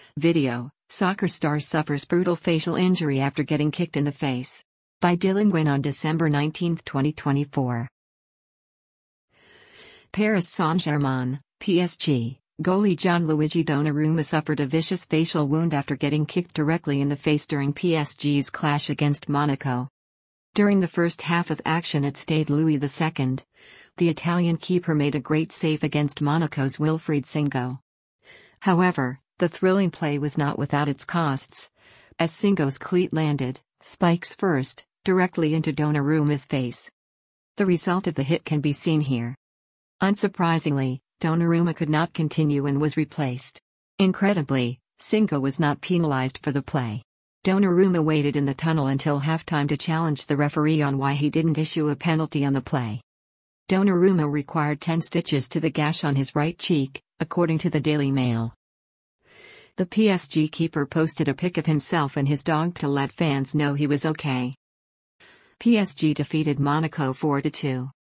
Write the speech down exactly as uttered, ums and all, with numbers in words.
Video: Soccer star suffers brutal facial injury after getting kicked in the face. By Dylan Nguyen on December nineteenth, twenty twenty-four. Paris Saint-Germain, P S G, goalie Gianluigi Donnarumma suffered a vicious facial wound after getting kicked directly in the face during P S G's clash against Monaco. During the first half of action at Stade Louis the Second, the Italian keeper made a great save against Monaco's Wilfried Singo. However, the thrilling play was not without its costs, as Singo's cleat landed, spikes first, directly into Donnarumma's face. The result of the hit can be seen here. Unsurprisingly, Donnarumma could not continue and was replaced. Incredibly, Singo was not penalized for the play. Donnarumma waited in the tunnel until halftime to challenge the referee on why he didn't issue a penalty on the play. Donnarumma required ten stitches to the gash on his right cheek, according to the Daily Mail. The P S G keeper posted a pic of himself and his dog to let fans know he was okay. P S G defeated Monaco four to two.